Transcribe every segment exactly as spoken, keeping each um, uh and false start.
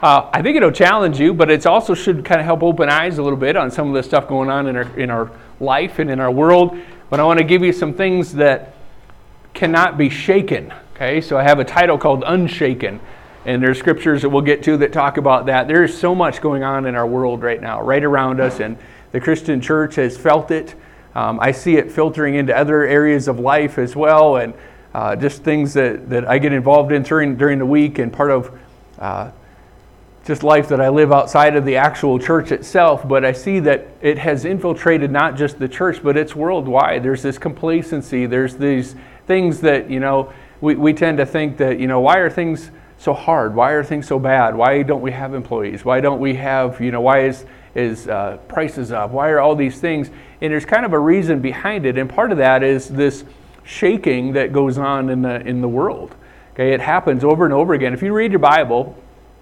Uh, I think it'll challenge you, but it also should kind of help open eyes a little bit on some of the stuff going on in our in our life and in our world. But I want to give you some things that cannot be shaken. Okay, so I have a title called Unshaken, and there's scriptures that we'll get to that talk about that. There is so much going on in our world right now, right around us, and the Christian church has felt it. Um, I see it filtering into other areas of life as well, and uh, just things that, that I get involved in during during the week, and part of uh, just life that I live outside of the actual church itself. But I see that it has infiltrated not just the church, but it's worldwide. There's this complacency. There's these things that, you know, we, we tend to think that, you know, why are things so hard? Why are things so bad? Why don't we have employees? Why don't we have, you know, why is, is uh, prices up? Why are all these things? And there's kind of a reason behind it. And part of that is this shaking that goes on in the in the world. Okay, it happens over and over again. If you read your Bible,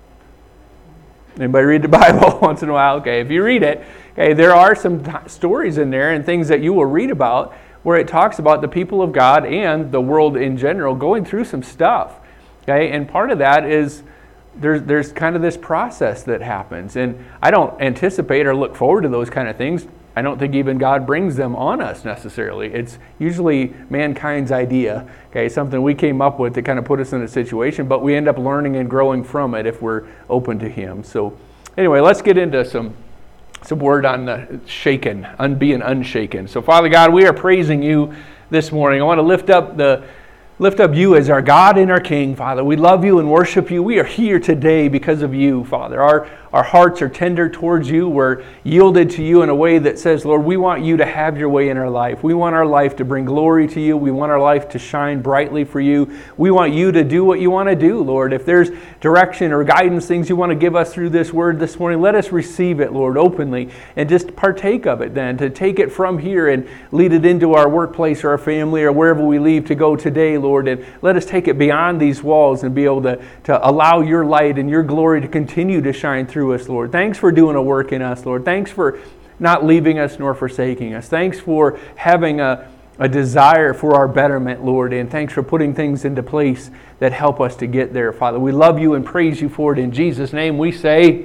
anybody read the Bible once in a while? Okay, if you read it, okay, there are some t- stories in there and things that you will read about where it talks about the people of God and the world in general going through some stuff. Okay, and part of that is there's there's kind of this process that happens, and I don't anticipate or look forward to those kind of things. I don't think even God brings them on us necessarily. It's usually mankind's idea, okay, something we came up with to kind of put us in a situation, but we end up learning and growing from it if we're open to Him. So anyway, let's get into some some word on the shaken, un, being unshaken. So Father God, we are praising You this morning. I want to lift up the Lift up You as our God and our King, Father. We love You and worship You. We are here today because of You, Father. Our, our hearts are tender towards You. We're yielded to You in a way that says, Lord, we want You to have Your way in our life. We want our life to bring glory to You. We want our life to shine brightly for You. We want You to do what You want to do, Lord. If there's direction or guidance, things You want to give us through this word this morning, let us receive it, Lord, openly, and just partake of it then, to take it from here and lead it into our workplace or our family or wherever we leave to go today, Lord. Lord, and let us take it beyond these walls and be able to, to allow Your light and Your glory to continue to shine through us, Lord. Thanks for doing a work in us, Lord. Thanks for not leaving us nor forsaking us. Thanks for having a, a desire for our betterment, Lord, and thanks for putting things into place that help us to get there, Father. We love You and praise You for it. In Jesus' name we say,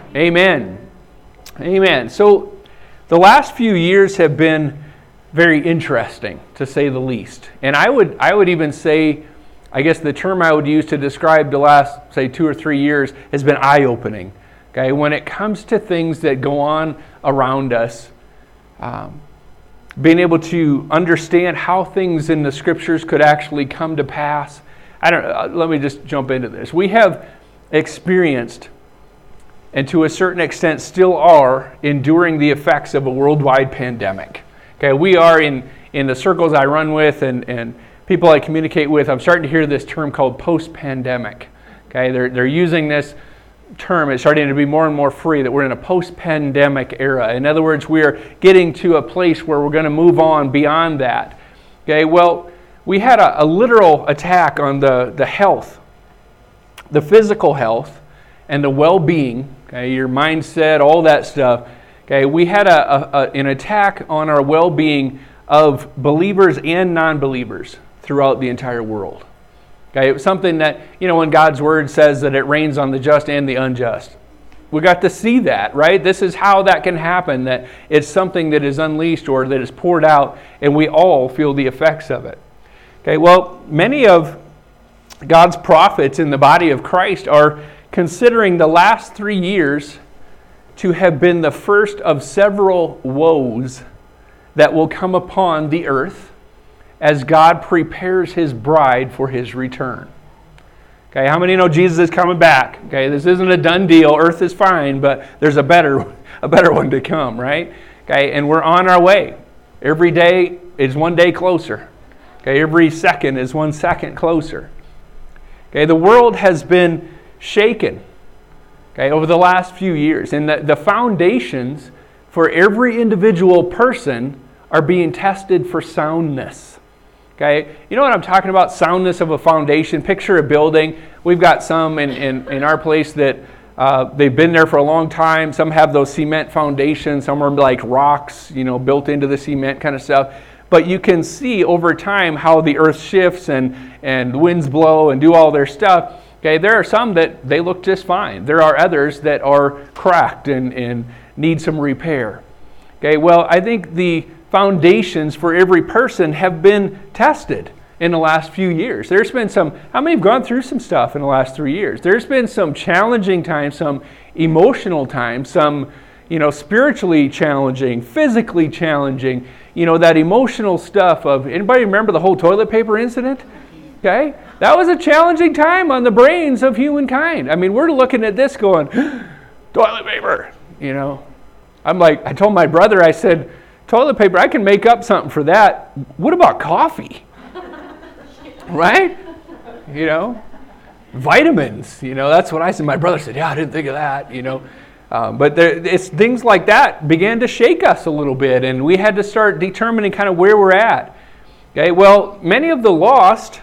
amen. Amen. So the last few years have been very interesting, to say the least. And I would I would even say, I guess the term I would use to describe the last, say, two or three years has been eye-opening. Okay, when it comes to things that go on around us, um, being able to understand how things in the Scriptures could actually come to pass. I don't. Uh, let me just jump into this. We have experienced, and to a certain extent still are, enduring the effects of a worldwide pandemic. Okay, we are in, in the circles I run with and, and people I communicate with, I'm starting to hear this term called post-pandemic. Okay, they're they're using this term. It's starting to be more and more free that we're in a post-pandemic era. In other words, we're getting to a place where we're going to move on beyond that. Okay, well, we had a, a literal attack on the, the health, the physical health, and the well-being, okay, your mindset, all that stuff. Okay, we had a, a, a, an attack on our well-being of believers and non-believers throughout the entire world. Okay, it was something that, you know, when God's Word says that it rains on the just and the unjust. We got to see that, right? This is how that can happen, that it's something that is unleashed or that is poured out, and we all feel the effects of it. Okay, well, many of God's prophets in the body of Christ are considering the last three years to have been the first of several woes that will come upon the earth as God prepares His bride for His return. Okay, how many know Jesus is coming back? Okay, this isn't a done deal. Earth is fine, but there's a better, a better one to come, right? Okay, and we're on our way. Every day is one day closer. Okay, every second is one second closer. Okay, the world has been shaken. Okay, over the last few years. And the, the foundations for every individual person are being tested for soundness. Okay, you know what I'm talking about? Soundness of a foundation. Picture a building. We've got some in, in, in our place that uh, they've been there for a long time. Some have those cement foundations. Some are like rocks, you know, built into the cement kind of stuff. But you can see over time how the earth shifts and, and winds blow and do all their stuff. Okay, there are some that they look just fine. There are others that are cracked and, and need some repair. Okay, well, I think the foundations for every person have been tested in the last few years. There's been some, how many have gone through some stuff in the last three years? There's been some challenging times, some emotional times, some, you know, spiritually challenging, physically challenging, you know, that emotional stuff of, anybody remember the whole toilet paper incident? Okay, that was a challenging time on the brains of humankind. I mean, we're looking at this going, toilet paper, you know. I'm like, I told my brother, I said, toilet paper, I can make up something for that. What about coffee? Right? You know, vitamins, you know, that's what I said. My brother said, yeah, I didn't think of that, you know. Um, but there, it's things like that began to shake us a little bit, and we had to start determining kind of where we're at. Okay, well, many of the lost,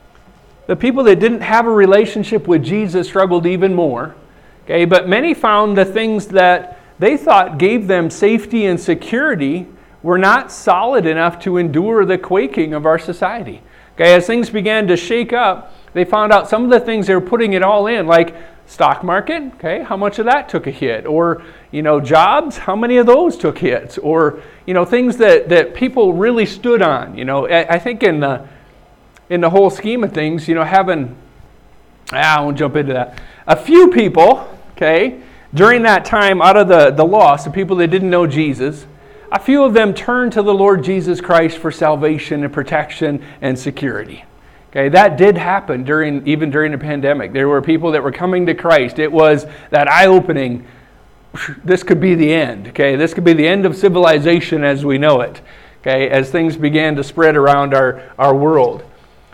the people that didn't have a relationship with Jesus struggled even more. Okay, but many found the things that they thought gave them safety and security were not solid enough to endure the quaking of our society. Okay, as things began to shake up, they found out some of the things they were putting it all in, like stock market, okay, how much of that took a hit? Or, you know, jobs, how many of those took hits? Or, you know, things that, that people really stood on. You know, I, I think in the, in the whole scheme of things, you know, having, ah, I won't jump into that. A few people, okay, during that time out of the, the lost, the people that didn't know Jesus, a few of them turned to the Lord Jesus Christ for salvation and protection and security. Okay, that did happen during even during the pandemic. There were people that were coming to Christ. It was that eye-opening, this could be the end. Okay, this could be the end of civilization as we know it. Okay, as things began to spread around our, our world.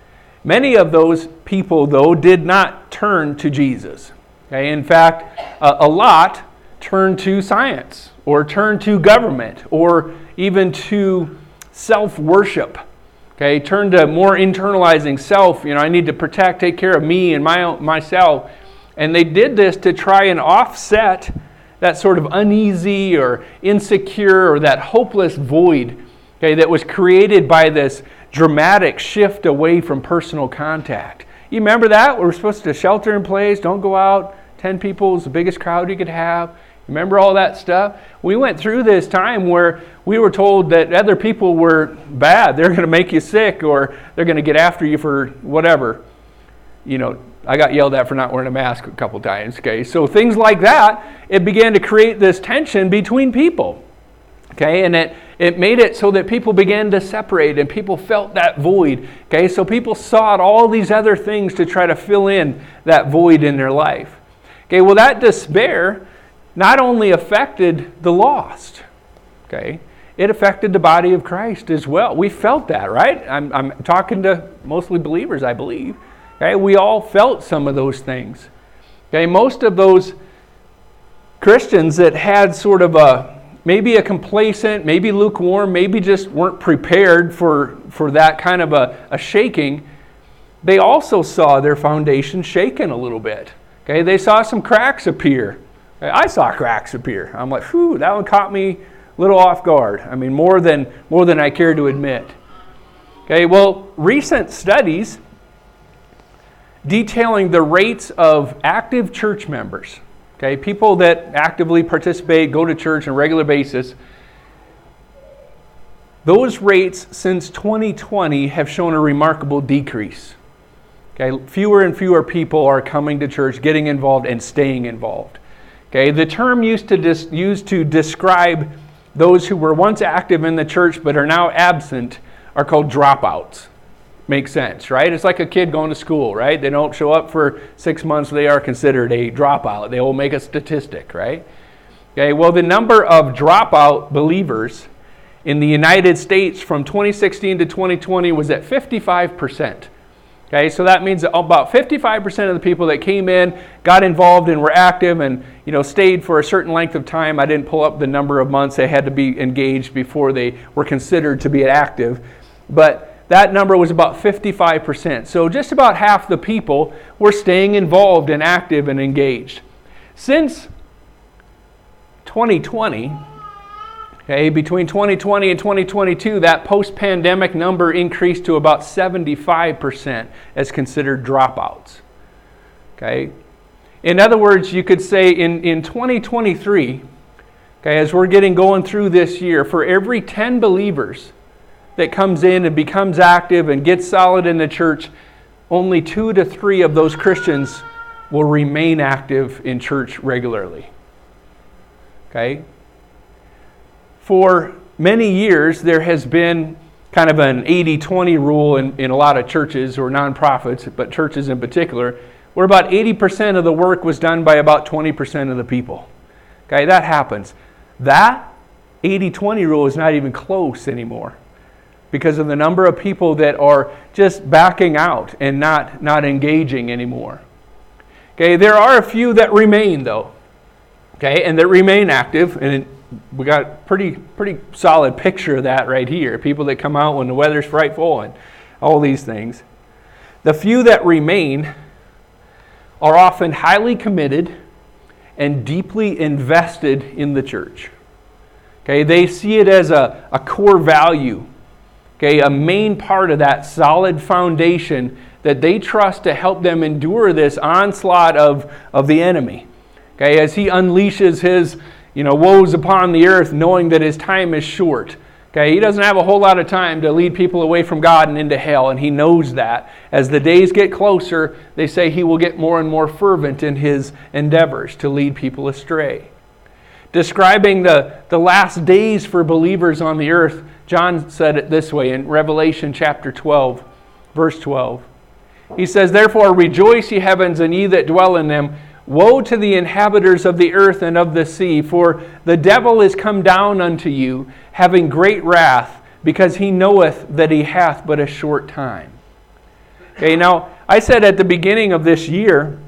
Many of those people, though, did not turn to Jesus. Okay, in fact, a, a lot turned to science, or turn to government, or even to self-worship. Okay, turn to more internalizing self. You know, I need to protect, take care of me and my own, myself. And they did this to try and offset that sort of uneasy or insecure or that hopeless void, okay, that was created by this dramatic shift away from personal contact. You remember that? We were supposed to shelter in place, don't go out. Ten people is the biggest crowd you could have. Remember all that stuff? We went through this time where we were told that other people were bad. They're going to make you sick, or they're going to get after you for whatever. You know, I got yelled at for not wearing a mask a couple times. Okay, so things like that, it began to create this tension between people. Okay, and it, it made it so that people began to separate and people felt that void. Okay, so people sought all these other things to try to fill in that void in their life. Okay, well, that despair not only affected the lost, okay, it affected the body of Christ as well. We felt that, right? I'm, I'm talking to mostly believers, I believe. Okay, we all felt some of those things. Okay, most of those Christians that had sort of a, maybe a complacent, maybe lukewarm, maybe just weren't prepared for, for that kind of a, a shaking, they also saw their foundation shaken a little bit. Okay, they saw some cracks appear. I saw cracks appear. I'm like, whew, that one caught me a little off guard. I mean, more than more than I care to admit. Okay, well, recent studies detailing the rates of active church members, okay, people that actively participate, go to church on a regular basis, those rates since twenty twenty have shown a remarkable decrease. Okay, fewer and fewer people are coming to church, getting involved, and staying involved. Okay, the term used to dis- used to describe those who were once active in the church but are now absent are called dropouts. Makes sense, right? It's like a kid going to school, right? They don't show up for six months, they are considered a dropout. They will make a statistic, right? Okay, well, the number of dropout believers in the United States from twenty sixteen to twenty twenty was at fifty-five percent. Okay, so that means that about fifty-five percent of the people that came in, got involved and were active and, you know, stayed for a certain length of time. I didn't pull up the number of months they had to be engaged before they were considered to be active. But that number was about fifty-five percent. So just about half the people were staying involved and active and engaged. Since twenty twenty, okay, between twenty twenty and twenty twenty-two, that post-pandemic number increased to about seventy-five percent as considered dropouts. Okay? In other words, you could say in, in twenty twenty-three, okay, as we're getting going through this year, for every ten believers that comes in and becomes active and gets solid in the church, only two to three of those Christians will remain active in church regularly. Okay? For many years, there has been kind of an eighty twenty rule in, in a lot of churches or nonprofits, but churches in particular, where about eighty percent of the work was done by about twenty percent of the people. Okay, that happens. That eighty twenty rule is not even close anymore because of the number of people that are just backing out and not, not engaging anymore. Okay, there are a few that remain though, okay, and that remain active, and we got a pretty, pretty solid picture of that right here. People that come out when the weather's frightful and all these things. The few that remain are often highly committed and deeply invested in the church. Okay, they see it as a, a core value. Okay, a main part of that solid foundation that they trust to help them endure this onslaught of, of the enemy. Okay, as he unleashes his, you know, woes upon the earth, knowing that his time is short. Okay, he doesn't have a whole lot of time to lead people away from God and into hell, and he knows that. As the days get closer, they say he will get more and more fervent in his endeavors to lead people astray. Describing the, the last days for believers on the earth, John said it this way in Revelation chapter twelve, verse twelve. He says, "Therefore rejoice, ye heavens, and ye that dwell in them. Woe to the inhabitants of the earth and of the sea, for the devil is come down unto you, having great wrath, because he knoweth that he hath but a short time." Okay, now, I said at the beginning of this year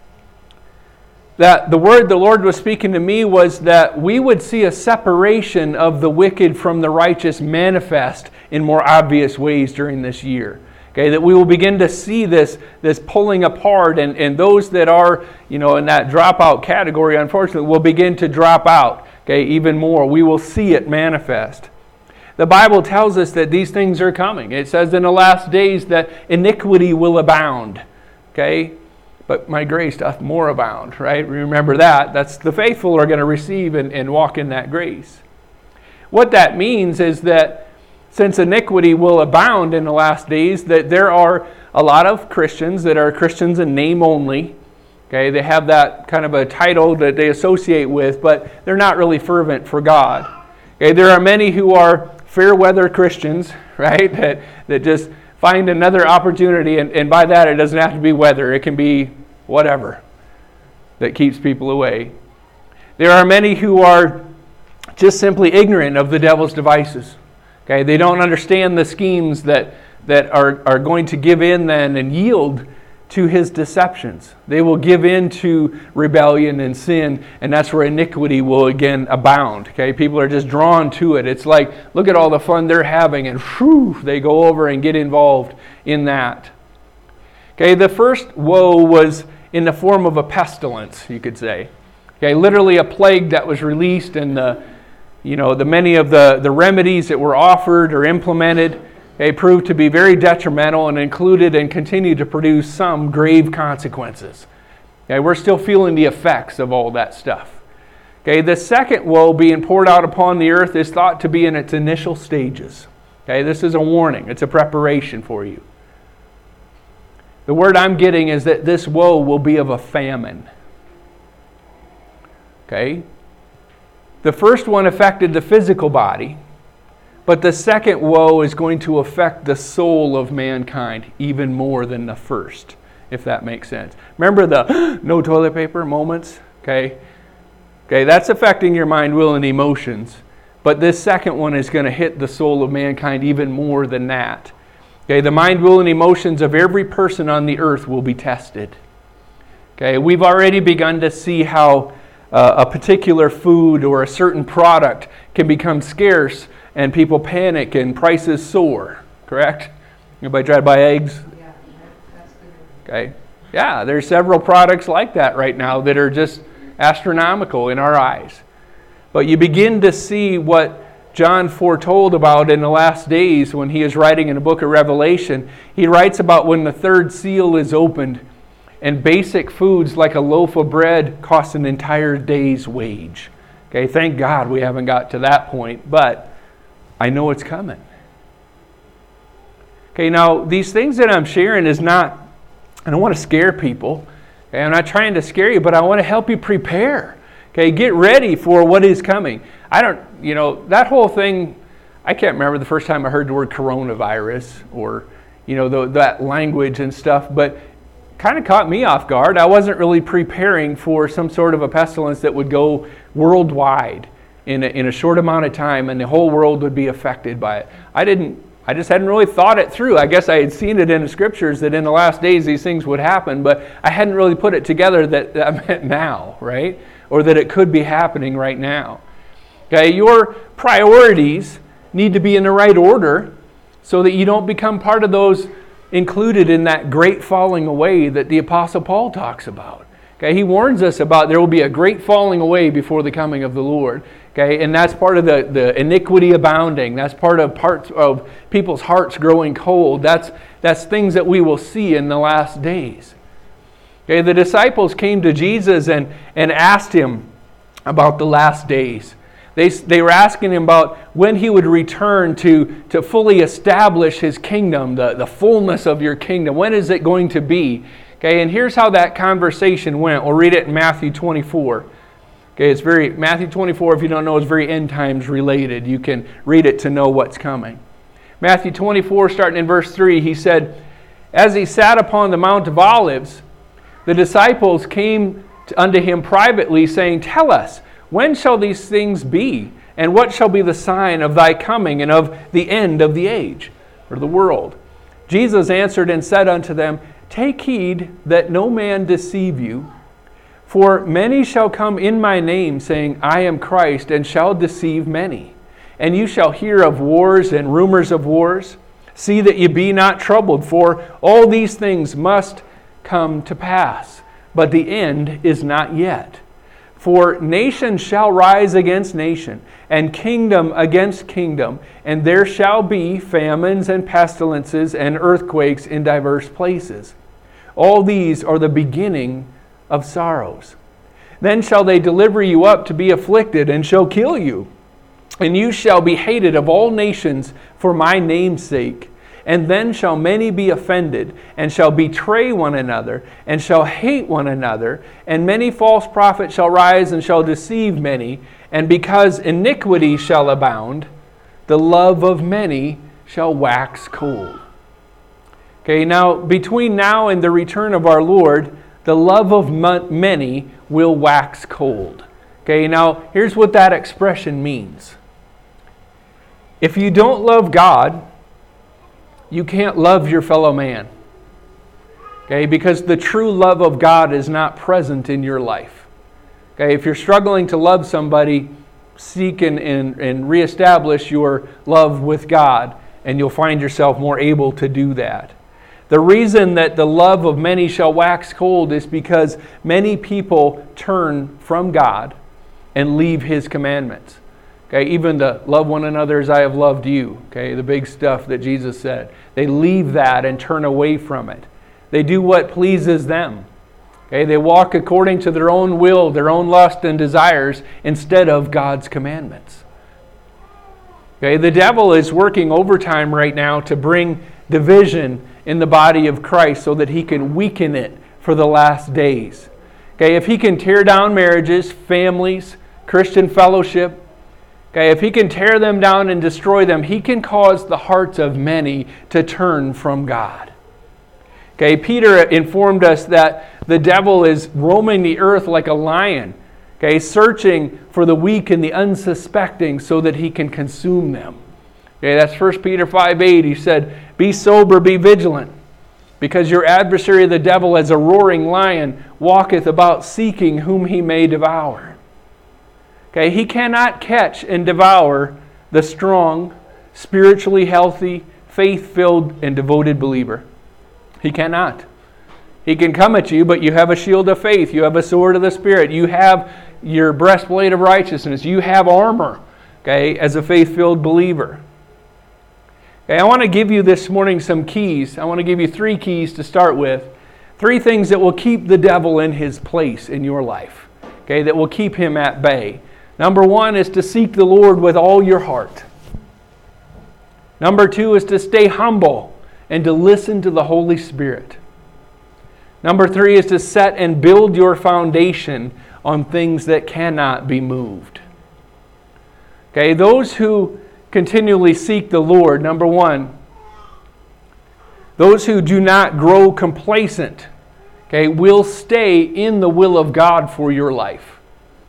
that the word the Lord was speaking to me was that we would see a separation of the wicked from the righteous manifest in more obvious ways during this year. Okay, that we will begin to see this, this pulling apart, and, and those that are, you know, in that dropout category, unfortunately, will begin to drop out, okay, even more. We will see it manifest. The Bible tells us that these things are coming. It says in the last days that iniquity will abound, okay, but my grace doth more abound, right? Remember that. That's the faithful are going to receive and, and walk in that grace. What that means is that since iniquity will abound in the last days, that there are a lot of Christians that are Christians in name only. Okay, they have that kind of a title that they associate with, but they're not really fervent for God. Okay, there are many who are fair weather Christians, right, that, that just find another opportunity, and, and by that it doesn't have to be weather. It can be whatever that keeps people away. There are many who are just simply ignorant of the devil's devices. Okay, they don't understand the schemes that, that are, are going to give in then and yield to his deceptions. They will give in to rebellion and sin, and that's where iniquity will again abound. Okay, people are just drawn to it. It's like, look at all the fun they're having, and whew, they go over and get involved in that. Okay, the first woe was in the form of a pestilence, you could say. Okay, literally a plague that was released, and the You know, the many of the, the remedies that were offered or implemented, they proved to be very detrimental and included and continue to produce some grave consequences. Okay, we're still feeling the effects of all that stuff. Okay, the second woe being poured out upon the earth is thought to be in its initial stages. Okay, this is a warning. It's a preparation for you. The word I'm getting is that this woe will be of a famine. Okay? The first one affected the physical body, but the second woe is going to affect the soul of mankind even more than the first, if that makes sense. Remember the no toilet paper moments? Okay? Okay, that's affecting your mind, will, and emotions. But this second one is going to hit the soul of mankind even more than that. Okay, the mind, will, and emotions of every person on the earth will be tested. Okay, we've already begun to see how uh, a particular food or a certain product can become scarce and people panic and prices soar. Correct? Anybody try to buy eggs? Yeah, that's good. Okay. Yeah, there's several products like that right now that are just astronomical in our eyes. But you begin to see what John foretold about in the last days when he is writing in the book of Revelation. He writes about when the third seal is opened, And basic foods like a loaf of bread cost an entire day's wage. Okay, thank God we haven't got to that point, but I know it's coming. Okay, now these things that I'm sharing is not, I don't want to scare people. Okay, I'm not trying to scare you, but I want to help you prepare. Okay, get ready for what is coming. I don't, you know, that whole thing, I can't remember the first time I heard the word coronavirus or, you know, the, that language and stuff, but kind of caught me off guard. I wasn't really preparing for some sort of a pestilence that would go worldwide in a, in a short amount of time and the whole world would be affected by it. I didn't, I just hadn't really thought it through. I guess I had seen it in the scriptures that in the last days these things would happen, but I hadn't really put it together that that meant now, right? Or that it could be happening right now. Okay, your priorities need to be in the right order so that you don't become part of those included in that great falling away that the Apostle Paul talks about. Okay, he warns us about there will be a great falling away before the coming of the Lord. Okay, and that's part of the, the iniquity abounding. That's part of parts of people's hearts growing cold. That's that's things that we will see in the last days. Okay, the disciples came to Jesus and, and asked him about the last days. They, they were asking him about when he would return to, to fully establish his kingdom, the, the fullness of your kingdom. When is it going to be? Okay, and here's how that conversation went. We'll read it in Matthew twenty-four. Okay, it's very, Matthew twenty-four, if you don't know, is very end times related. You can read it to know what's coming. Matthew twenty-four, starting in verse three, he said, "As he sat upon the Mount of Olives, the disciples came unto him privately, saying, Tell us, when shall these things be? And what shall be the sign of thy coming and of the end of the age?" Or the world. Jesus answered and said unto them, "Take heed that no man deceive you. For many shall come in my name, saying, I am Christ, and shall deceive many. And you shall hear of wars and rumors of wars. See that ye be not troubled, for all these things must come to pass. But the end is not yet. For nation shall rise against nation, and kingdom against kingdom, and there shall be famines and pestilences and earthquakes in diverse places. All these are the beginning of sorrows. Then shall they deliver you up to be afflicted, and shall kill you. And you shall be hated of all nations for my name's sake. And then shall many be offended, and shall betray one another, and shall hate one another. And many false prophets shall rise, and shall deceive many. And because iniquity shall abound, the love of many shall wax cold. Okay, now between now and the return of our Lord, the love of many will wax cold. Okay, now here's what that expression means. If you don't love God, you can't love your fellow man. Okay, because the true love of God is not present in your life. Okay, if you're struggling to love somebody, seek and, and, and reestablish your love with God, and you'll find yourself more able to do that. The reason that the love of many shall wax cold is because many people turn from God and leave His commandments. Okay, even the love one another as I have loved you. Okay, the big stuff that Jesus said. They leave that and turn away from it. They do what pleases them. Okay, they walk according to their own will, their own lust and desires instead of God's commandments. Okay, the devil is working overtime right now to bring division in the body of Christ so that he can weaken it for the last days. Okay, if he can tear down marriages, families, Christian fellowship, okay, if he can tear them down and destroy them, he can cause the hearts of many to turn from God. Okay, Peter informed us that the devil is roaming the earth like a lion, okay, searching for the weak and the unsuspecting so that he can consume them. Okay, that's First Peter five eight. He said, "Be sober, be vigilant, because your adversary the devil as a roaring lion walketh about seeking whom he may devour." Okay, he cannot catch and devour the strong, spiritually healthy, faith-filled, and devoted believer. He cannot. He can come at you, but you have a shield of faith. You have a sword of the Spirit. You have your breastplate of righteousness. You have armor, okay, as a faith-filled believer. Okay, I want to give you this morning some keys. I want to give you three keys to start with Three things that will keep the devil in his place in your life. Okay, that will keep him at bay. Number one is to seek the Lord with all your heart. Number two is to stay humble and to listen to the Holy Spirit. Number three is to set and build your foundation on things that cannot be moved. Okay, those who continually seek the Lord, number one, those who do not grow complacent, okay, will stay in the will of God for your life.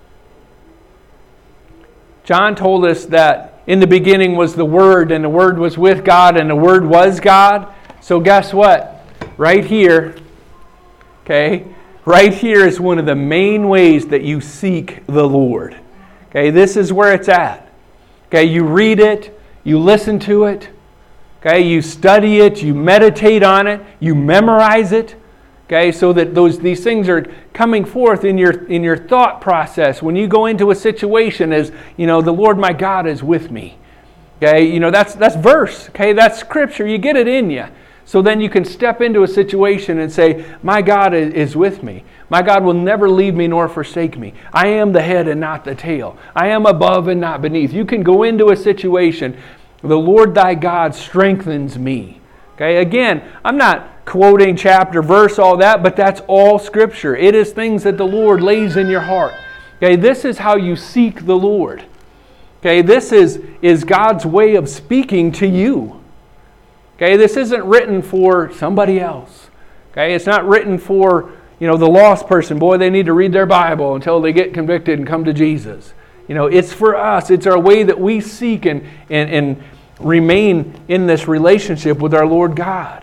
John told us that in the beginning was the Word, and the Word was with God, and the Word was God. So guess what? Right here, okay, right here is one of the main ways that you seek the Lord. Okay, this is where it's at. Okay, you read it, you listen to it, okay, you study it, you meditate on it, you memorize it. Okay, so that those these things are coming forth in your in your thought process when you go into a situation as, you know, the Lord my God is with me. Okay, you know, that's that's verse, okay, that's scripture, you get it in you. So then you can step into a situation and say, my God is with me. My God will never leave me nor forsake me. I am the head and not the tail. I am above and not beneath. You can go into a situation, the Lord thy God strengthens me. Okay, again, I'm not quoting chapter, verse, all that, but that's all Scripture. It is things that the Lord lays in your heart. Okay, this is how you seek the Lord. Okay, this is, is God's way of speaking to you. Okay, this isn't written for somebody else. Okay, it's not written for, you know, the lost person. Boy, they need to read their Bible until they get convicted and come to Jesus. You know, it's for us. It's our way that we seek and, and, and remain in this relationship with our Lord God.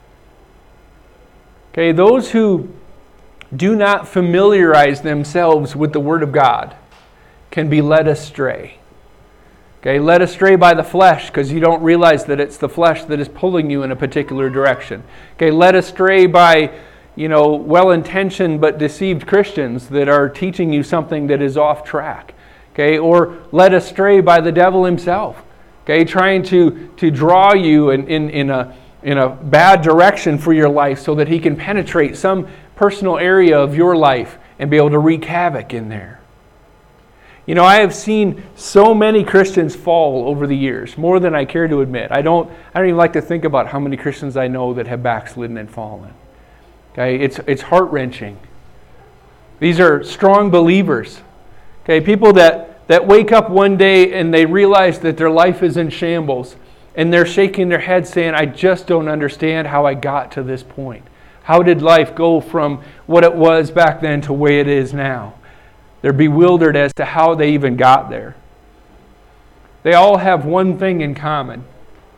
Okay, those who do not familiarize themselves with the Word of God can be led astray. Okay, led astray by the flesh because you don't realize that it's the flesh that is pulling you in a particular direction. Okay, led astray by, you know, well-intentioned but deceived Christians that are teaching you something that is off track. Okay, or led astray by the devil himself. Okay, trying to, to draw you in, in, in a in a bad direction for your life so that he can penetrate some personal area of your life and be able to wreak havoc in there. You know, I have seen so many Christians fall over the years, more than I care to admit. I don't I don't even like to think about how many Christians I know that have backslidden and fallen. Okay, it's it's heart-wrenching. These are strong believers. Okay, people that, that wake up one day and they realize that their life is in shambles. And they're shaking their head saying, I just don't understand how I got to this point. How did life go from what it was back then to where it is now? They're bewildered as to how they even got there. They all have one thing in common.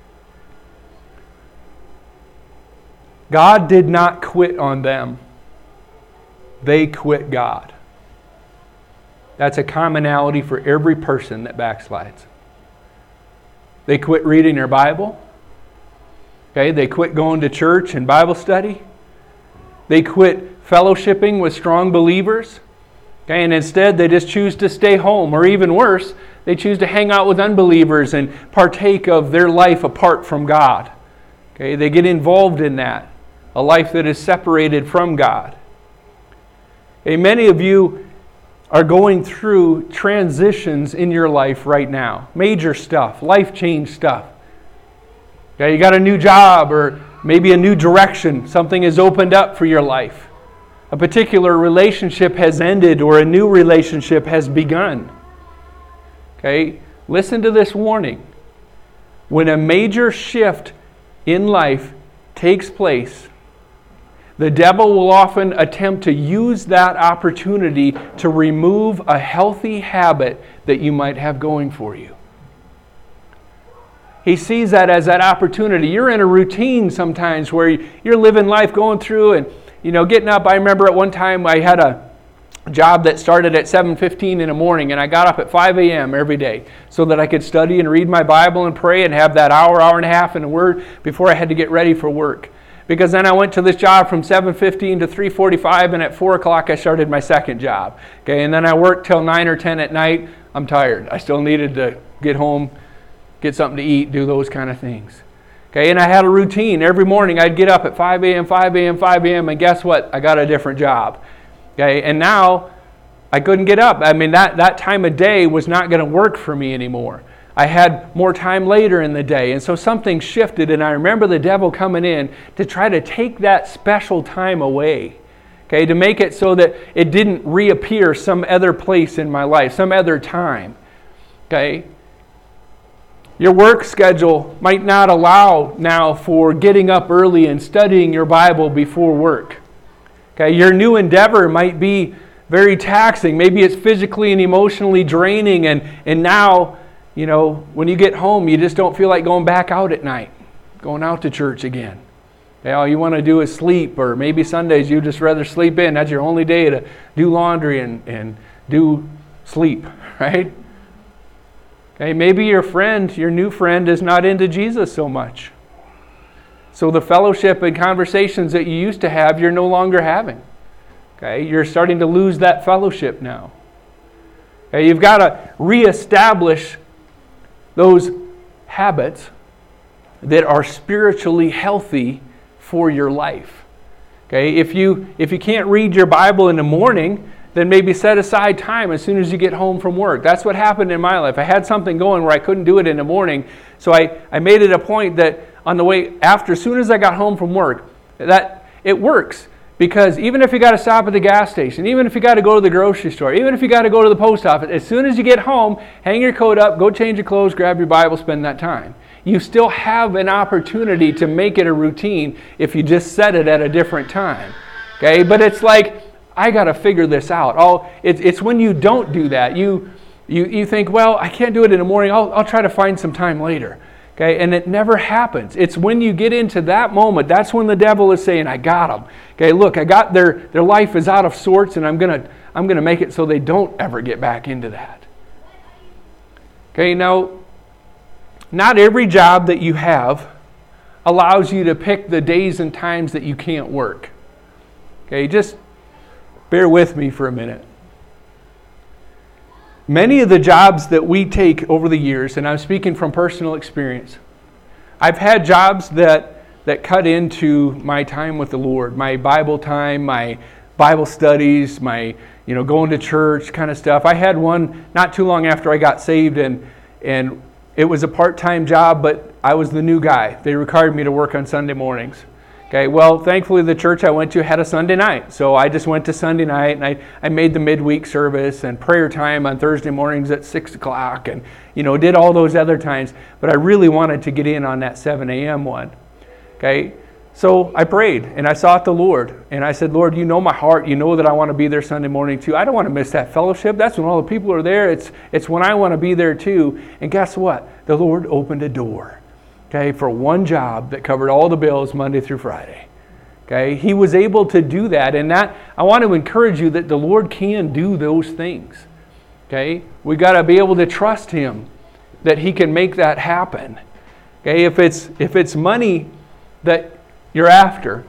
God did not quit on them. They quit God. That's a commonality for every person that backslides. They quit reading their Bible. Okay, they quit going to church and Bible study. They quit fellowshipping with strong believers. Okay, and instead they just choose to stay home, or even worse, they choose to hang out with unbelievers and partake of their life apart from God. Okay, they get involved in that, a life that is separated from God. Okay, many of you are going through transitions in your life right now. Major stuff, life change stuff. Okay, you got a new job or maybe a new direction. Something has opened up for your life. A particular relationship has ended or a new relationship has begun. Okay, listen to this warning. When a major shift in life takes place, the devil will often attempt to use that opportunity to remove a healthy habit that you might have going for you. He sees that as that opportunity. You're in a routine sometimes where you're living life going through and, you know, getting up. I remember at one time I had a job that started at seven fifteen in the morning, and I got up at five a.m. every day so that I could study and read my Bible and pray and have that hour, hour and a half in the Word before I had to get ready for work. Because then I went to this job from seven fifteen to three forty-five, and at four o'clock I started my second job. Okay, and then I worked till nine or ten at night. I'm tired. I still needed to get home, get something to eat, do those kind of things. Okay, and I had a routine. Every morning I'd get up at five a.m., five a.m., five a.m., and guess what? I got a different job. Okay, and now I couldn't get up. I mean, that, that time of day was not going to work for me anymore. I had more time later in the day, and so something shifted, and I remember the devil coming in to try to take that special time away, okay, to make it so that it didn't reappear some other place in my life, some other time, okay. Your work schedule might not allow now for getting up early and studying your Bible before work. Okay, your new endeavor might be very taxing. Maybe it's physically and emotionally draining, and, and now, you know, when you get home, you just don't feel like going back out at night, going out to church again. Okay, all you want to do is sleep, or maybe Sundays you just rather sleep in. That's your only day to do laundry and, and do sleep, right? Okay, maybe your friend, your new friend, is not into Jesus so much. So the fellowship and conversations that you used to have, you're no longer having. Okay, you're starting to lose that fellowship now. Okay, you've got to reestablish those habits that are spiritually healthy for your life. Okay, if you if you can't read your Bible in the morning, then maybe set aside time as soon as you get home from work. That's what happened in my life. I had something going where I couldn't do it in the morning, so I, I made it a point that on the way after, as soon as I got home from work, that it works. Because even if you got to stop at the gas station, even if you got to go to the grocery store, even if you got to go to the post office, as soon as you get home, hang your coat up, go change your clothes, grab your Bible, spend that time. You still have an opportunity to make it a routine if you just set it at a different time. Okay, but it's like, I got to figure this out. Oh, it's it's when you don't do that. You you you think, well, I can't do it in the morning. I'll I'll try to find some time later. Okay, and it never happens. It's when you get into that moment, that's when the devil is saying, I got them. Okay, look, I got their their life is out of sorts, and I'm gonna I'm gonna make it so they don't ever get back into that. Okay, now, not every job that you have allows you to pick the days and times that you can't work. Okay, just bear with me for a minute. Many of the jobs that we take over the years, and I'm speaking from personal experience, I've had jobs that, that cut into my time with the Lord, my Bible time, my Bible studies, my you know going to church kind of stuff. I had one not too long after I got saved, and and it was a part-time job, but I was the new guy. They required me to work on Sunday mornings. Okay, well, thankfully the church I went to had a Sunday night, so I just went to Sunday night, and I, I made the midweek service and prayer time on Thursday mornings at six o'clock, and you know did all those other times, but I really wanted to get in on that seven a.m. one. Okay, so I prayed, and I sought the Lord, and I said, Lord, you know my heart, you know that I want to be there Sunday morning too. I don't want to miss that fellowship. That's when all the people are there. It's, it's when I want to be there too, and guess what? The Lord opened a door. Okay, for one job that covered all the bills Monday through Friday. Okay, He was able to do that, and that I want to encourage you that the Lord can do those things. Okay, we got to be able to trust Him that He can make that happen. Okay, if it's if it's money that you're after,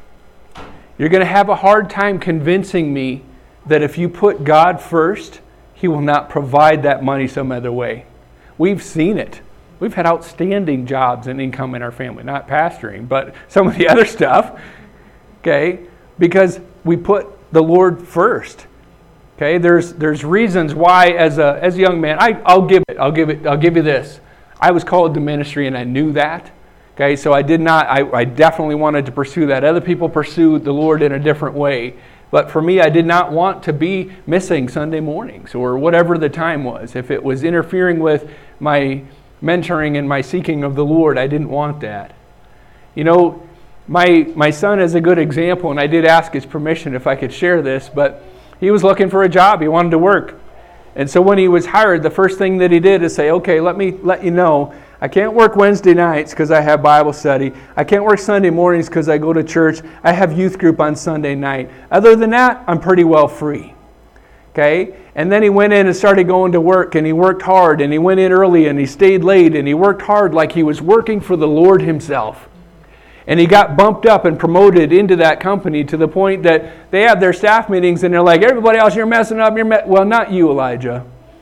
you're going to have a hard time convincing me that if you put God first, He will not provide that money some other way. We've seen it. We've had outstanding jobs and income in our family, not pastoring, but some of the other stuff, okay, because we put the Lord first. Okay, there's there's reasons why as a as a young man, I, I'll give it, I'll give it, I'll give you this. I was called to ministry and I knew that. Okay, so I did not, I, I definitely wanted to pursue that. Other people pursued the Lord in a different way. But for me, I did not want to be missing Sunday mornings or whatever the time was. If it was interfering with my mentoring and my seeking of the Lord, I didn't want that. You know, my my son is a good example, and I did ask his permission if I could share this, but he was looking for a job. He wanted to work. And so when he was hired, the first thing that he did is say, okay, let me let you know, I can't work Wednesday nights because I have Bible study. I can't work Sunday mornings because I go to church. I have youth group on Sunday night. Other than that, I'm pretty well free. Okay? And then he went in and started going to work, and he worked hard, and he went in early, and he stayed late, and he worked hard like he was working for the Lord Himself. And he got bumped up and promoted into that company to the point that they have their staff meetings, and they're like, everybody else, you're messing up. You're me-. Well, not you, Elijah.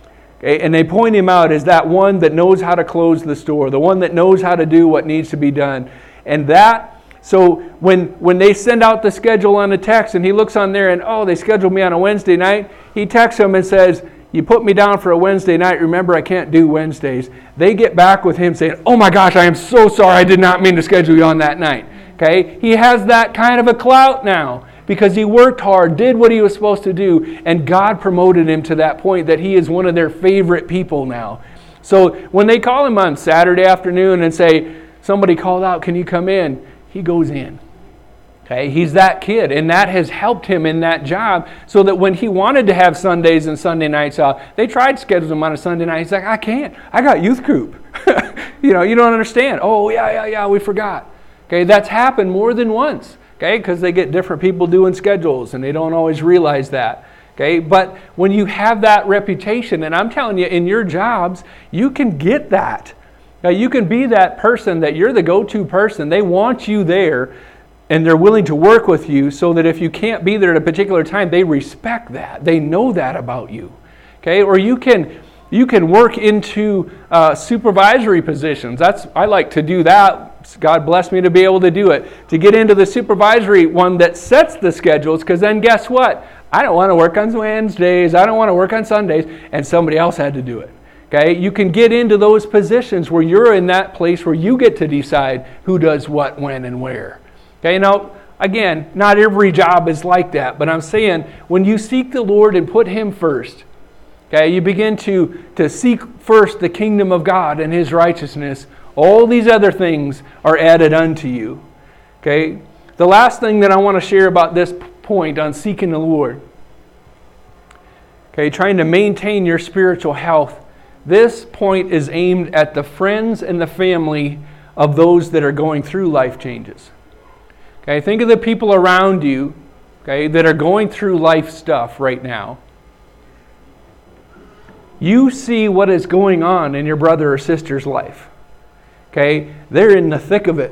Okay? And they point him out as that one that knows how to close the store, the one that knows how to do what needs to be done. And that, so when when they send out the schedule on a text and he looks on there and, oh, they scheduled me on a Wednesday night, he texts them and says, you put me down for a Wednesday night, remember I can't do Wednesdays. They get back with him saying, oh my gosh, I am so sorry, I did not mean to schedule you on that night. Okay? He has that kind of a clout now because he worked hard, did what he was supposed to do, and God promoted him to that point that he is one of their favorite people now. So when they call him on Saturday afternoon and say, somebody called out, can you come in? He goes in. Okay, he's that kid, and that has helped him in that job so that when he wanted to have Sundays and Sunday nights off, they tried to schedule him on a Sunday night. He's like, I can't. I got youth group. you know, you don't understand. Oh, yeah, yeah, yeah, we forgot. Okay, that's happened more than once, okay, because they get different people doing schedules, and they don't always realize that. Okay, but when you have that reputation, and I'm telling you, in your jobs, you can get that. Now, you can be that person that you're the go-to person. They want you there, and they're willing to work with you so that if you can't be there at a particular time, they respect that. They know that about you. Okay, or you can you can work into uh, supervisory positions. That's I like to do that. God bless me to be able to do it. To get into the supervisory one that sets the schedules, because then guess what? I don't want to work on Wednesdays. I don't want to work on Sundays, and somebody else had to do it. Okay, you can get into those positions where you're in that place where you get to decide who does what, when, and where. Okay, now, again, not every job is like that, but I'm saying when you seek the Lord and put Him first, okay, you begin to, to seek first the kingdom of God and His righteousness, all these other things are added unto you. Okay, the last thing that I want to share about this point on seeking the Lord, okay, trying to maintain your spiritual health, this point is aimed at the friends and the family of those that are going through life changes. Okay, think of the people around you, okay, that are going through life stuff right now. You see what is going on in your brother or sister's life. Okay, they're in the thick of it.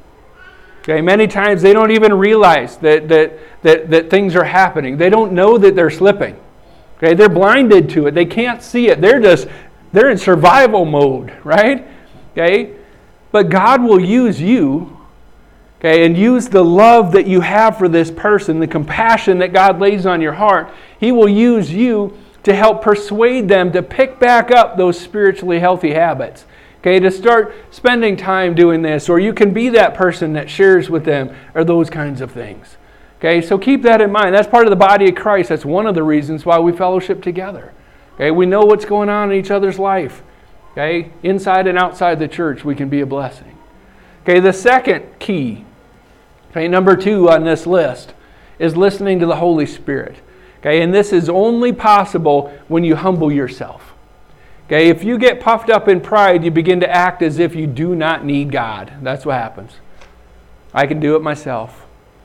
Okay, many times they don't even realize that that that that things are happening. They don't know that they're slipping. Okay, they're blinded to it. They can't see it. They're just they're in survival mode, right? Okay, but God will use you. Okay, and use the love that you have for this person, the compassion that God lays on your heart. He will use you to help persuade them to pick back up those spiritually healthy habits. Okay, to start spending time doing this, or you can be that person that shares with them, or those kinds of things. Okay, so keep that in mind. That's part of the body of Christ. That's one of the reasons why we fellowship together. Okay, we know what's going on in each other's life. Okay, inside and outside the church, we can be a blessing. Okay, the second key, okay, number two on this list, is listening to the Holy Spirit. Okay, and this is only possible when you humble yourself. Okay, if you get puffed up in pride, you begin to act as if you do not need God. That's what happens. I can do it myself.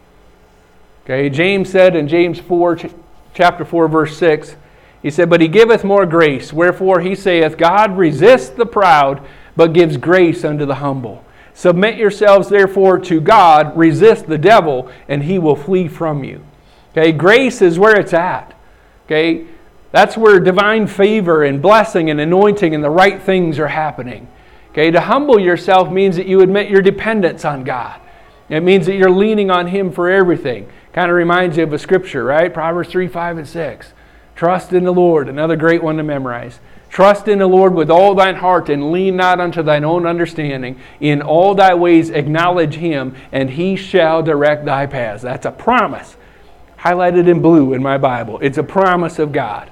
Okay, James said in James four, chapter four, verse six, he said, "But he giveth more grace, wherefore he saith, God resists the proud, but gives grace unto the humble. Submit yourselves therefore to God, resist the devil, and he will flee from you." Okay, grace is where it's at. Okay, that's where divine favor and blessing and anointing and the right things are happening. Okay, to humble yourself means that you admit your dependence on God. It means that you're leaning on Him for everything. Kind of reminds you of a scripture, right? Proverbs three, five, and six. Trust in the Lord, another great one to memorize. Trust in the Lord with all thine heart, and lean not unto thine own understanding. In all thy ways acknowledge Him, and He shall direct thy paths. That's a promise. Highlighted in blue in my Bible. It's a promise of God.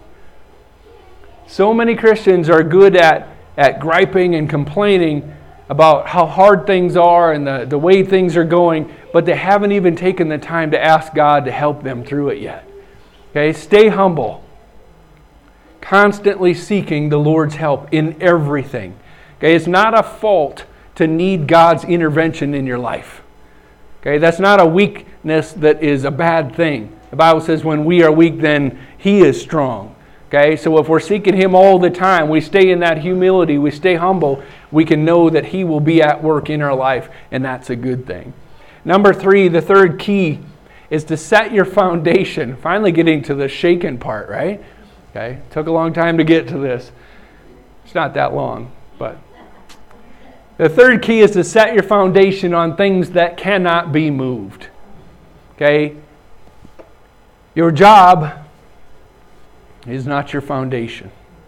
So many Christians are good at, at griping and complaining about how hard things are and the, the way things are going, but they haven't even taken the time to ask God to help them through it yet. Okay, stay humble. Constantly seeking the Lord's help in everything. Okay, it's not a fault to need God's intervention in your life. Okay, that's not a weakness that is a bad thing. The Bible says when we are weak, then He is strong. Okay, so if we're seeking Him all the time, we stay in that humility, we stay humble, we can know that He will be at work in our life, and that's a good thing. Number three, the third key is to set your foundation. Finally getting to the shaken part, right? Okay, took a long time to get to this. It's not that long, but the third key is to set your foundation on things that cannot be moved. Okay? Your job is not your foundation.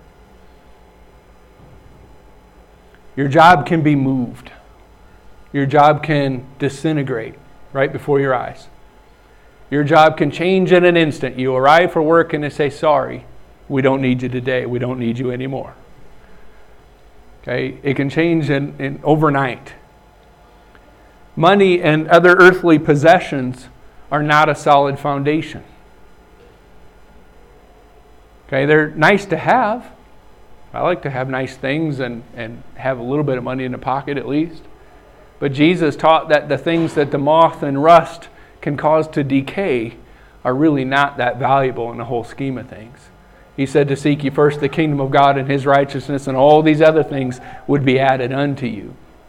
Your job can be moved. Your job can disintegrate right before your eyes. Your job can change in an instant. You arrive for work and they say, sorry, we don't need you today. We don't need you anymore. Okay? It can change in, in overnight. Money and other earthly possessions are not a solid foundation. Okay, they're nice to have. I like to have nice things and, and have a little bit of money in the pocket at least. But Jesus taught that the things that the moth and rust can cause to decay are really not that valuable in the whole scheme of things. He said to seek ye first the kingdom of God and His righteousness, and all these other things would be added unto you.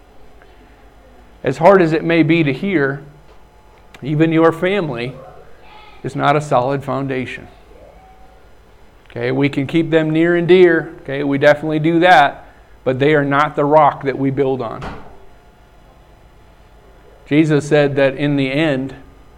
As hard as it may be to hear, even your family is not a solid foundation. Okay, we can keep them near and dear. Okay, we definitely do that. But they are not the rock that we build on. Jesus said that in the end,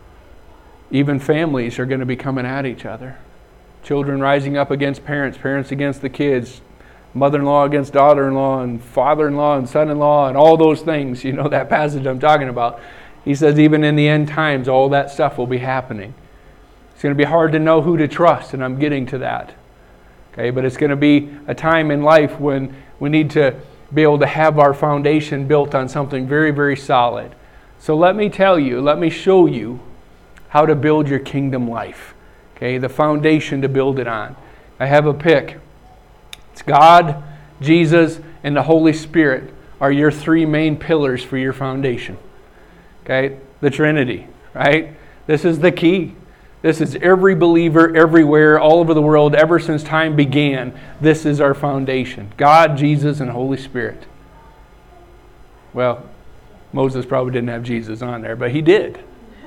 even families are going to be coming at each other. Children rising up against parents, parents against the kids, mother-in-law against daughter-in-law, and father-in-law and son-in-law, and all those things. You know that passage I'm talking about. He says even in the end times, all that stuff will be happening. It's going to be hard to know who to trust, and I'm getting to that. Okay, but it's going to be a time in life when we need to be able to have our foundation built on something very, very solid. So let me tell you, let me show you how to build your kingdom life. Okay, the foundation to build it on. I have a pick. It's God, Jesus, and the Holy Spirit are your three main pillars for your foundation. Okay, the Trinity, right? This is the key. This is every believer everywhere, all over the world, ever since time began. This is our foundation. God, Jesus, and Holy Spirit. Well, Moses probably didn't have Jesus on there, but he did.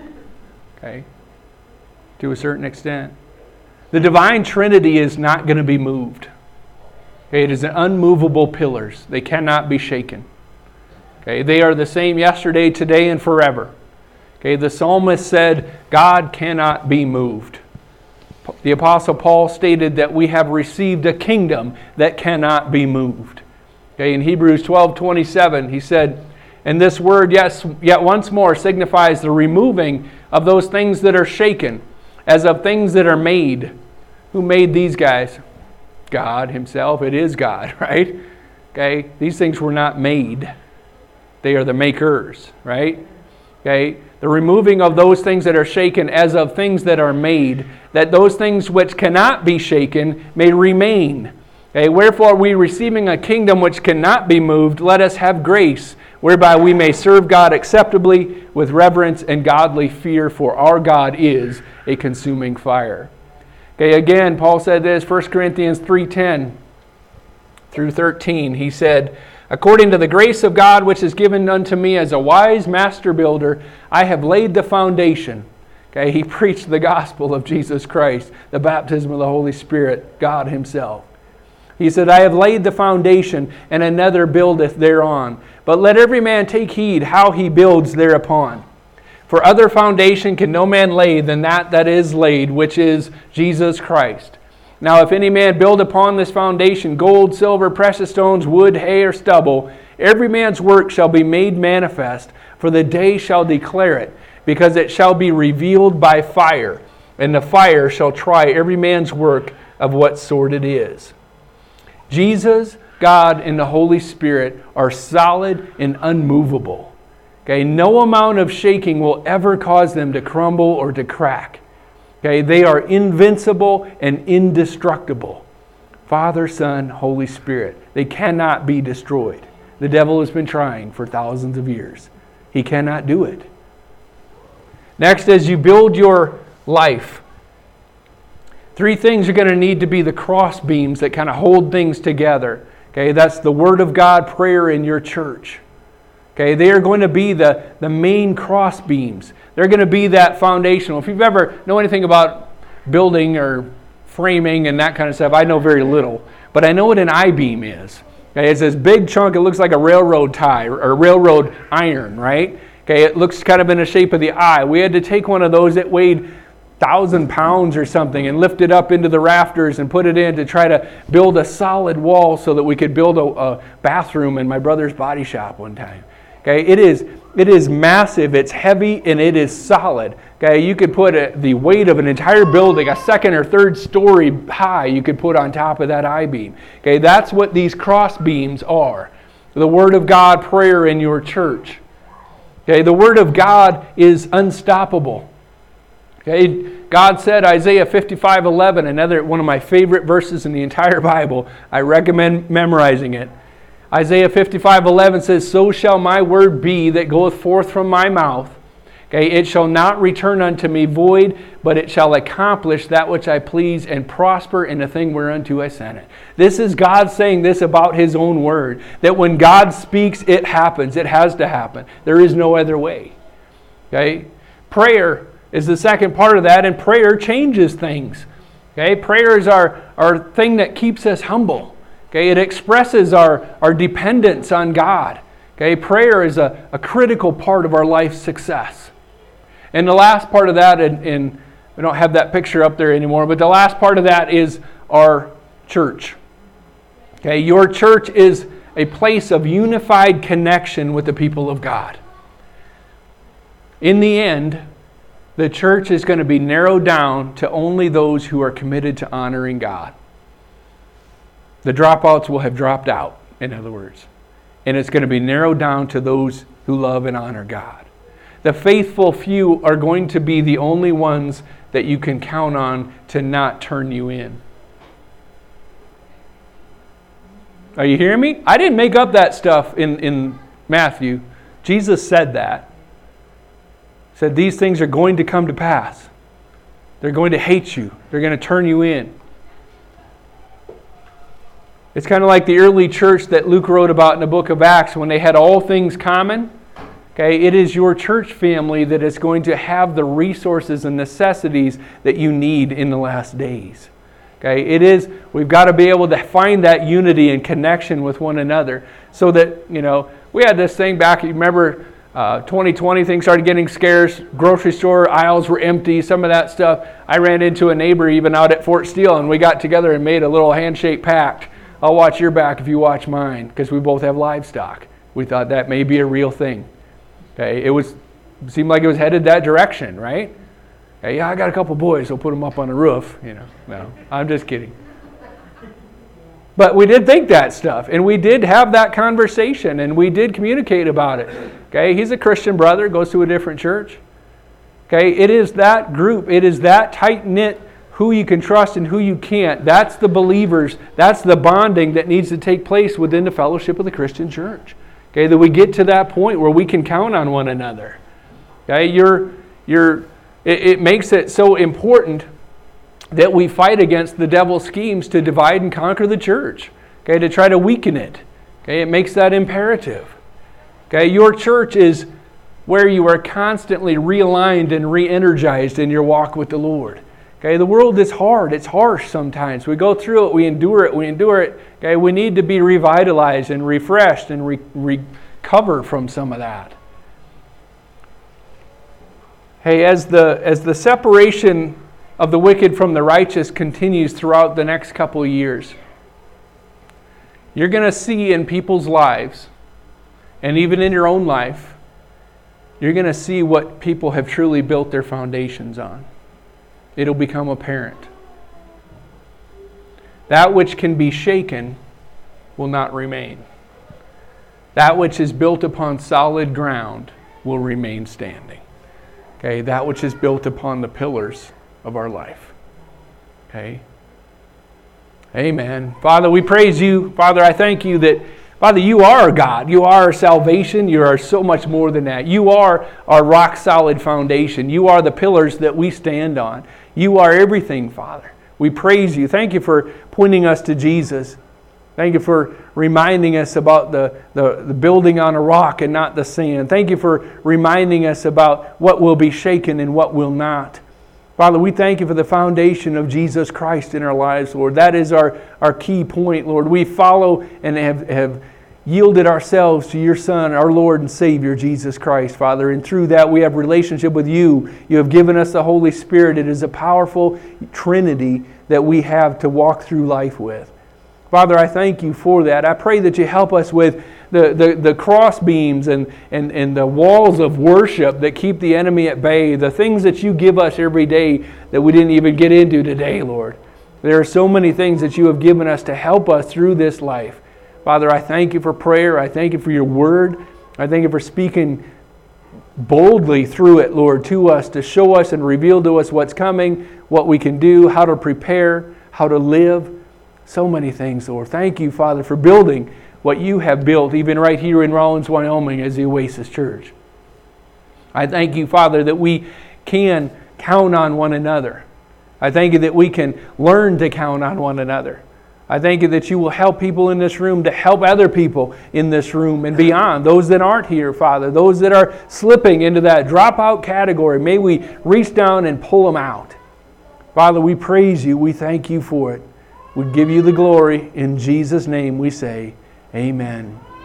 Okay? To a certain extent. The divine Trinity is not going to be moved. Okay? It is an unmovable pillars. They cannot be shaken. Okay? They are the same yesterday, today, and forever. Okay, the psalmist said, God cannot be moved. The Apostle Paul stated that we have received a kingdom that cannot be moved. Okay, in Hebrews twelve twenty-seven, he said, and this word, yes, yet once more, signifies the removing of those things that are shaken, as of things that are made. Who made these guys? God Himself. It is God, right? Okay, these things were not made. They are the makers, right? Okay, the removing of those things that are shaken as of things that are made, that those things which cannot be shaken may remain. Okay, wherefore we receiving a kingdom which cannot be moved, let us have grace, whereby we may serve God acceptably with reverence and godly fear, for our God is a consuming fire. Okay, again, Paul said this, First Corinthians three ten through thirteen. He said, according to the grace of God which is given unto me as a wise master builder, I have laid the foundation. Okay, he preached the gospel of Jesus Christ, the baptism of the Holy Spirit, God Himself. He said, I have laid the foundation, and another buildeth thereon. But let every man take heed how he builds thereupon. For other foundation can no man lay than that that is laid, which is Jesus Christ. Now if any man build upon this foundation gold, silver, precious stones, wood, hay, or stubble, every man's work shall be made manifest, for the day shall declare it, because it shall be revealed by fire, and the fire shall try every man's work of what sort it is. Jesus, God, and the Holy Spirit are solid and unmovable. Okay, no amount of shaking will ever cause them to crumble or to crack. Okay, they are invincible and indestructible. Father, Son, Holy Spirit. They cannot be destroyed. The devil has been trying for thousands of years. He cannot do it. Next, as you build your life, three things are going to need to be the cross beams that kind of hold things together. Okay, that's the Word of God, prayer in your church. Okay, they are going to be the, the main cross beams. They're going to be that foundational. If you've ever know anything about building or framing and that kind of stuff, I know very little. But I know what an I-beam is. Okay, it's this big chunk. It looks like a railroad tie or railroad iron, right? Okay, it looks kind of in the shape of the eye. We had to take one of those that weighed thousand pounds or something and lift it up into the rafters and put it in to try to build a solid wall so that we could build a, a bathroom in my brother's body shop one time. Okay, it is it is massive, it's heavy, and it is solid. Okay, you could put a, the weight of an entire building, a second or third story high, you could put on top of that I-beam. Okay, that's what these cross beams are. The Word of God prayer in your church. Okay, the Word of God is unstoppable. Okay, God said, Isaiah fifty-five eleven, another one of my favorite verses in the entire Bible. I recommend memorizing it. Isaiah fifty-five eleven says, "So shall my word be that goeth forth from my mouth. Okay, it shall not return unto me void, but it shall accomplish that which I please and prosper in the thing whereunto I sent it." This is God saying this about His own word, that when God speaks, it happens. It has to happen. There is no other way. Okay, prayer is the second part of that, and prayer changes things. Okay, prayer is our, our thing that keeps us humble. Okay, it expresses our, our dependence on God. Okay, prayer is a, a critical part of our life's success. And the last part of that, and, and we don't have that picture up there anymore, but the last part of that is our church. Okay, your church is a place of unified connection with the people of God. In the end, the church is going to be narrowed down to only those who are committed to honoring God. The dropouts will have dropped out, in other words. And it's going to be narrowed down to those who love and honor God. The faithful few are going to be the only ones that you can count on to not turn you in. Are you hearing me? I didn't make up that stuff in, in Matthew. Jesus said that. Said these things are going to come to pass. They're going to hate you. They're going to turn you in. It's kind of like the early church that Luke wrote about in the book of Acts when they had all things common. Okay, it is your church family that is going to have the resources and necessities that you need in the last days. Okay, it is, we've got to be able to find that unity and connection with one another so that, you know, we had this thing back, you remember, Uh, twenty twenty, things started getting scarce. Grocery store aisles were empty, some of that stuff. I ran into a neighbor even out at Fort Steele, and we got together and made a little handshake pact. I'll watch your back if you watch mine, because we both have livestock. We thought that may be a real thing. Okay, it was seemed like it was headed that direction, right? Hey, yeah, I got a couple boys, so put them up on the roof. You know, no, I'm just kidding. But we did think that stuff, and we did have that conversation, and we did communicate about it. Okay, he's a Christian brother, goes to a different church. Okay, it is that group, it is that tight-knit, who you can trust and who you can't. That's the believers, that's the bonding that needs to take place within the fellowship of the Christian church. Okay, that we get to that point where we can count on one another. Okay, you're, you're, it, it makes it so important that we fight against the devil's schemes to divide and conquer the church, okay, to try to weaken it. Okay, it makes that imperative. Okay, your church is where you are constantly realigned and re-energized in your walk with the Lord. Okay, the world is hard, it's harsh sometimes. We go through it, we endure it, we endure it. Okay, we need to be revitalized and refreshed and re- recover from some of that. Hey, as the as the separation of the wicked from the righteous continues throughout the next couple of years, you're going to see in people's lives, and even in your own life, you're going to see what people have truly built their foundations on. It'll become apparent. That which can be shaken will not remain. That which is built upon solid ground will remain standing. Okay, that which is built upon the pillars of our life. Okay? Amen. Father, we praise you. Father, I thank you that, Father, you are our God. You are our salvation. You are so much more than that. You are our rock-solid foundation. You are the pillars that we stand on. You are everything, Father. We praise you. Thank you for pointing us to Jesus. Thank you for reminding us about the, the, the building on a rock and not the sand. Thank you for reminding us about what will be shaken and what will not. Father, we thank you for the foundation of Jesus Christ in our lives, Lord. That is our, our key point, Lord. We follow and have, have yielded ourselves to your Son, our Lord and Savior, Jesus Christ, Father. And through that, we have relationship with you. You have given us the Holy Spirit. It is a powerful Trinity that we have to walk through life with. Father, I thank you for that. I pray that you help us with the, the, the cross beams and, and, and the walls of worship that keep the enemy at bay, the things that you give us every day that we didn't even get into today, Lord. There are so many things that you have given us to help us through this life. Father, I thank you for prayer. I thank you for your word. I thank you for speaking boldly through it, Lord, to us, to show us and reveal to us what's coming, what we can do, how to prepare, how to live. So many things, Lord. Thank you, Father, for building what you have built, even right here in Rawlins, Wyoming, as the Oasis Church. I thank you, Father, that we can count on one another. I thank you that we can learn to count on one another. I thank you that you will help people in this room to help other people in this room and beyond. Those that aren't here, Father, those that are slipping into that dropout category, may we reach down and pull them out. Father, we praise you. We thank you for it. We give you the glory. In Jesus' name we say, amen.